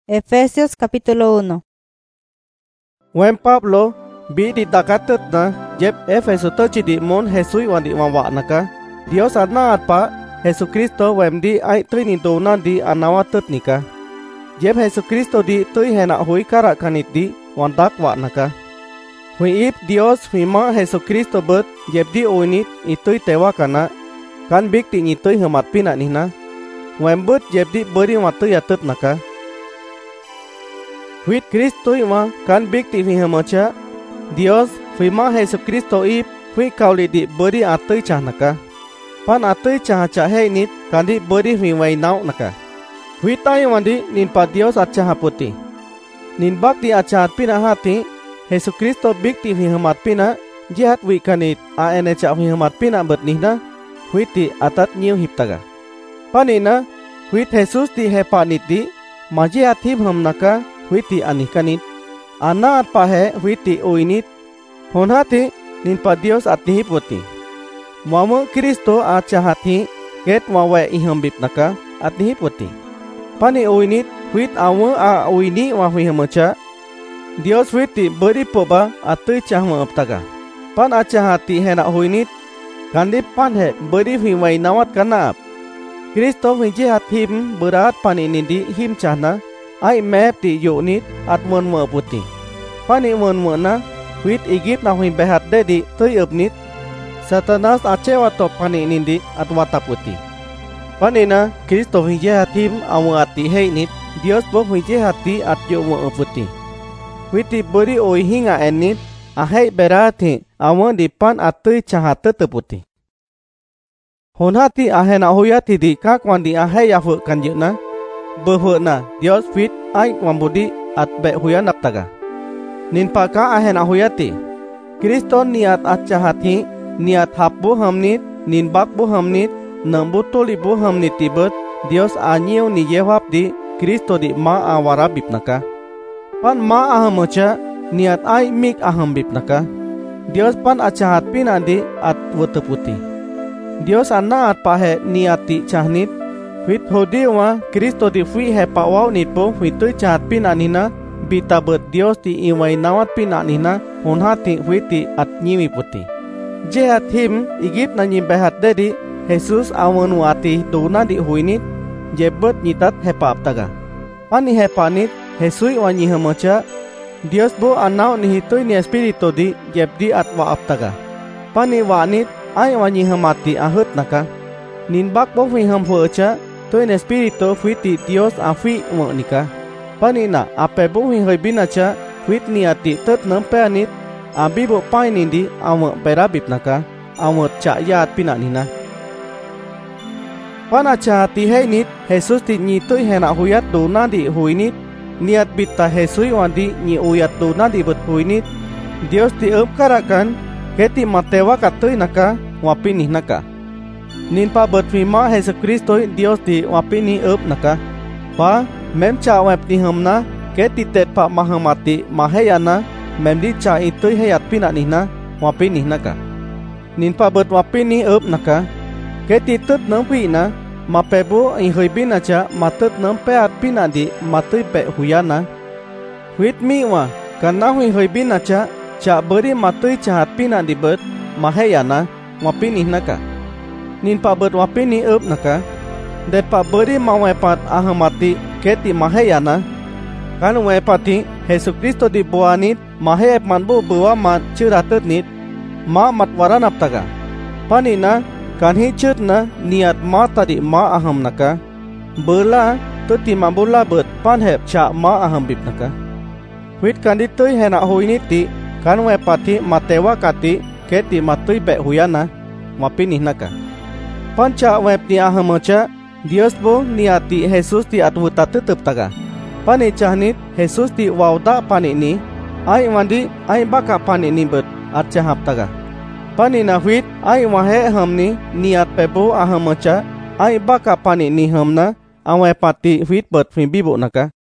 Efesios capítulo 1. When Pablo bi di dakatet na jeb Efeso tochi di mon Jesui wan di wawa naka Dios anaat pa Jesu Kristo wem di ai trini dona di anawatet nika jeb Jesu Kristo di tui hena hui kara kanit di wan dakwa naka hui ip Dios hima Jesu Kristo bet jeb di oinit itui tewa kana kan bik ti nyitui hemat pina nihna wem bet jeb di beri watui atet naka Huit Kristo ima kan big ti fi hamacha Dios fima Jesu Kristo ip hui kauli di beri atui cah naka pan atui cah hei nit kan di beri fi wai nau naka hui tai wandi nin pa Dios acha haputi nin bak di acha pina hati Jesu Kristo big ti fi hamat pina jihat wi kanit a ene cha fi hamat pina bet nihna hui ti atat nyiu hiptaga panina hui Jesus ti hepa nit di maji athib ham naka huiti anikanit anaat pahe huiti oinit honhati nin pa Dios atihipoti mama Kristo achahati ket wawe ihambip naka atihipoti pani oinit huit awa a oini wa hamacha Dios huiti beri poba atui chahma aptaga pan achahati hena oinit kandi pan he beri hiwai nawat kana Kristo hiji hathim berat pani nindi him chahna ai mep ti yunit at mon mo puti pani mon mo na huit Egypt na hui behat dedi tui upnit Satanas acewa to pani nindi at wata puti pani na Kristo hiji hatim awati hei nit Dios bo hiji hati at yo mo puti huiti beri oi hinga enit a hei berati awon di pan atui chahate teputi honhati ahena huyati di kakwan di a hei yafu kanjuna Behuna Dios fit ai wambudi at be huyan aptaga nin paka ahen ahuyati Kristo niat achahati niat hapu hamnit nin bakbu hamnit nambu tolibu hamnit tibet Dios anyiu ni yewap di Kristo di ma awara bipnaka pan ma ahamacha niat ai mik aham bipnaka Dios pan achahat pinandi at weteputi Dios anaat pahe niati chahnit Huit hodiwa Kristo di fui hepa wau nitpo huitui chahat pinanina bita bet Dios ti iwai nawat pinanina honhati huiti at nyiwi puti jehat him Egypt na nyibehat dedi Jesus awan wati dona di huinit jebet nyitat hepa aptaga pani hepa nit Jesui wanyi hamacha Dios bo anau ni hitui ni espirito di jebdi at wa aptaga pani wanit ai wanyi hamati ahut naka nin bak bo hui ham huacha Toin espirito fuiti Dios afi monika panina apebo hui hoibinacha fuit niati tet nampeanit abibo painindi awa berabip naka awa chayat pinanina panacha ti heinit Jesus ti nyitui hena huyat dona di huinit niat bita Jesui wandi nyi uyat dona di bet huinit Dios ti upkarakan keti matewa katui naka wapinih naka nin pa bet fima Jesu Kristo Dios di wapini up naka pa mem cha wep ti hamna ke ti tet pa mahamati mahayana mem di cha itui hayat pina nihna wapini naka nin pa bet wapini up naka ke ti tut nang pina mapebu i hoibina cha matut nang peat pina di matui pe huyana huit mi wa kana hui hoibina cha beri matui chahat pina di bet mahayana wapini naka nin pa bet wapini up naka det pa beri mawepat ahamati keti mahayana kan wepati Jesu Kristo di buanit mahayap manbu buwa mat chiratet nit ma matwaran aptaga panina kan hi chutna niat ma tadi ma aham naka bela tuti mabula bet panhep cha ma aham bip naka huit kan ditui hena huiniti kan wepati matewa kati keti matui be huyana wapini naka panca web ni ahamacha Dios bo niati Jesus ti atwuta tetep taga pani chahnit Jesus ti wauda pani ni ai wandi ai baka pani ni bet achahap taga pani na huit ai wahe hamni niat pebo ahamacha ai baka pani ni hamna awe pati huit bet fi bibo naka